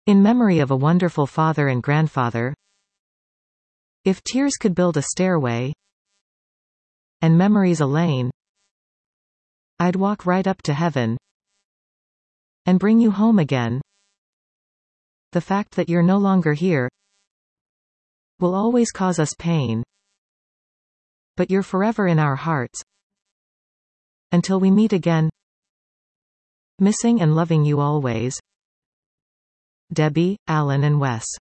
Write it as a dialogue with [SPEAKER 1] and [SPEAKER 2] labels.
[SPEAKER 1] In memory of a wonderful father and grandfather. If tears could build a stairway and memories a lane, I'd walk right up to heaven and bring you home again. The fact that you're no longer here will always cause us pain, but you're forever in our hearts until we meet again. Missing and loving you always. Debbie, Alan and Wes.